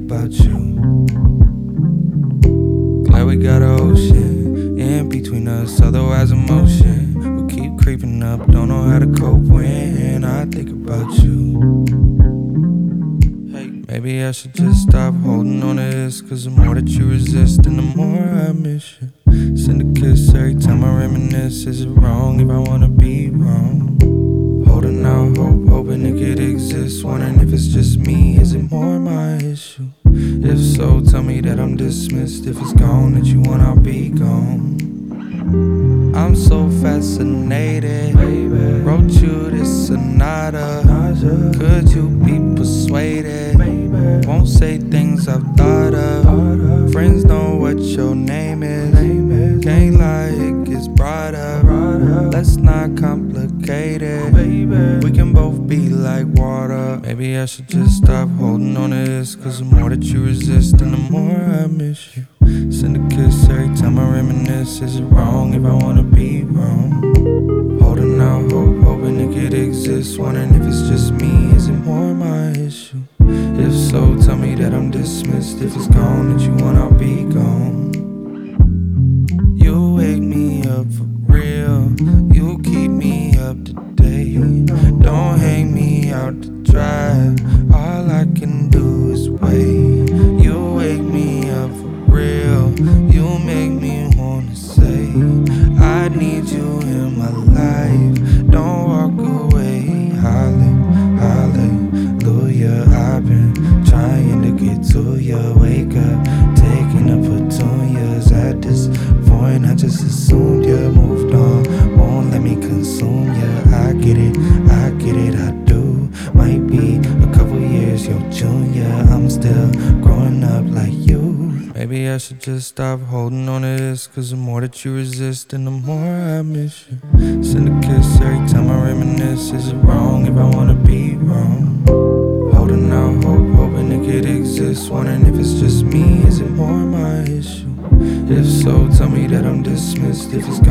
about you. Glad we got an ocean in between us, otherwise emotion will keep creeping up. Don't know how to cope when I think about you. Maybe I should just stop holding on to this, cause the more that you resist and the more I miss you. Send a kiss every time I reminisce. Is it wrong if I wanna be wrong? Holding out hope, hoping it could exist. Wondering if it's just me, is it more my issue? If so, tell me that I'm dismissed. If it's gone that you want, I'll be gone. I'm so fascinated, baby. Wrote you this sonata. Could you be persuaded? Baby. Won't say things I've thought of. Friends know what your name is. Can't lie, it gets brought up. Let's not complicate it. Baby. We can both be like water. Maybe I should just stop holding on to this, cause the more that you resist and the more I miss you. Send a kiss every time I reminisce. Is it wrong if I wanna be wrong? Holding out hope, hoping it could exist. Wondering if it's just me, is it more my issue? If so, tell me that I'm dismissed. If it's gone that you want, I'll be gone. You wake me up for real, you keep me up to date. Don't hang me out to dry, all I can do is wait. You wake me up for real, you make me wanna say I need you in my life. Don't walk away, hallelujah. I've been trying to get to you. Wake up, taking the petunias. At this point I just assumed you moved on, won't let me consume you. I get it, I do. Might be a couple years your junior, I'm still growing up like you. Maybe I should just stop holding on to this, cause the more that you resist and the more I miss you. Send a kiss every time I reminisce. Is it wrong if I wanna be wrong? Holding out hope, hoping it could exist. Wondering if it's just me, is it more my issue? If so, tell me that I'm dismissed. If it's